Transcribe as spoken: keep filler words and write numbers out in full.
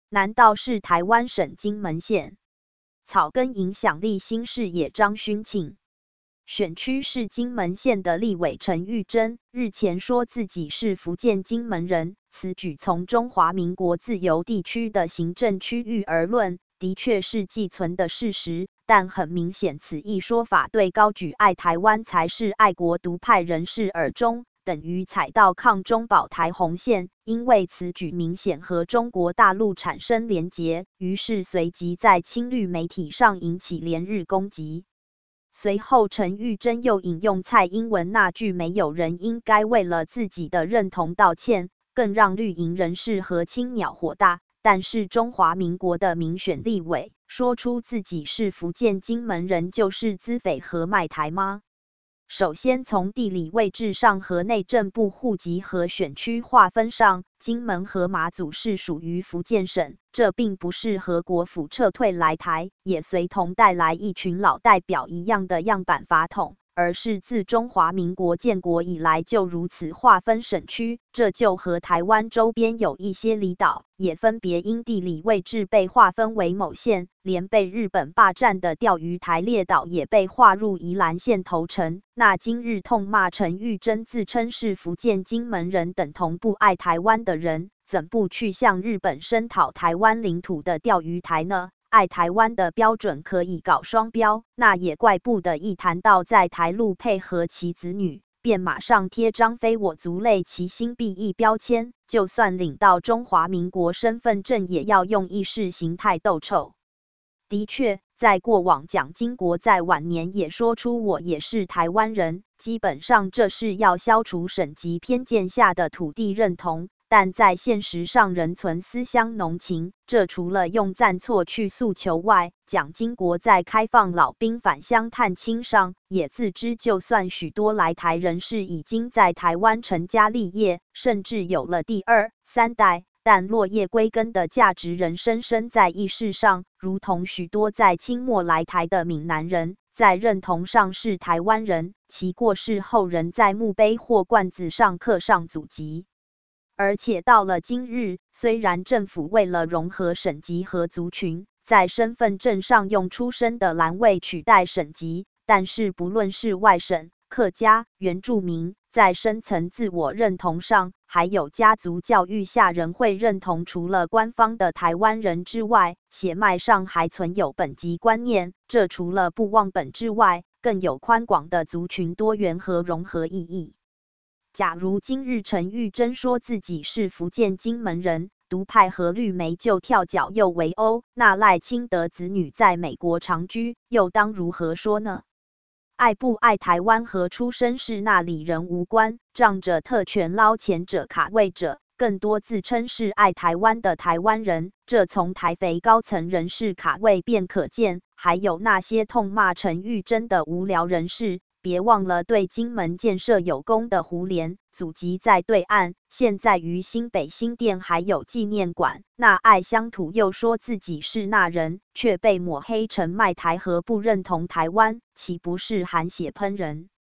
难道是台湾省金门县？草根影响力新视野张勋庆。选区是金门县的立委陈玉珍，日前说自己是福建金门人，此举从中华民国自由地区的行政区域而论，的确是既存的事实，但很明显此一说法对高举爱台湾才是爱国独派人士耳中，等于踩到抗中保台红线，因为此举明显和中国大陆产生连结，于是随即在亲绿媒体上引起连日攻击。随后陈玉珍又引用蔡英文那句没有人应该为了自己的认同道歉，更让绿营人士和青鸟火大，但是中华民国的民选立委说出自己是福建金门人就是资匪和卖台吗？首先从地理位置上和内政部户籍和选区划分上，金门和马祖是属于福建省，这并不是和国府撤退来台，也随同带来一群老代表一样的样板法统，而是自中华民国建国以来就如此划分省区，这就和台湾周边有一些离岛，也分别因地理位置被划分为某县，连被日本霸占的钓鱼台列岛也被划入宜兰县头城。那今日痛骂陈玉珍自称是福建金门人等同不爱台湾的人，怎不去向日本声讨台湾领土的钓鱼台呢？爱台湾的标准可以搞双标，那也怪不得一谈到在台陆配合其子女，便马上贴张非我族类其心必异标签，就算领到中华民国身份证也要用意识形态斗臭。的确，在过往蒋经国在晚年也说出我也是台湾人，基本上这是要消除省级偏见下的土地认同，但在现实上仍存思乡浓情，这除了用赞错去诉求外，蒋经国在开放老兵返乡探亲上，也自知就算许多来台人士已经在台湾成家立业，甚至有了第二、三代，但落叶归根的价值仍深深在意识上，如同许多在清末来台的闽南人，在认同上是台湾人，其过世后仍在墓碑或罐子上刻上祖籍。而且到了今日，虽然政府为了融合省级和族群，在身份证上用出生的栏位取代省级，但是不论是外省、客家、原住民，在深层自我认同上，还有家族教育下仍会认同除了官方的台湾人之外，血脉上还存有本籍观念，这除了不忘本之外，更有宽广的族群多元和融合意义。假如今日陈玉珍说自己是福建金门人，独派和绿媒就跳脚又围殴，那赖清德子女在美国长居，又当如何说呢？爱不爱台湾和出身是那里人无关，仗着特权捞钱者卡位者，更多自称是爱台湾的台湾人，这从台肥高层人士卡位便可见，还有那些痛骂陈玉珍的无聊人士，别忘了对金门建设有功的胡琏，祖籍在对岸，现在于新北新店还有纪念馆，那爱乡土又说自己是那人，却被抹黑成卖台和不认同台湾，岂不是含血喷人？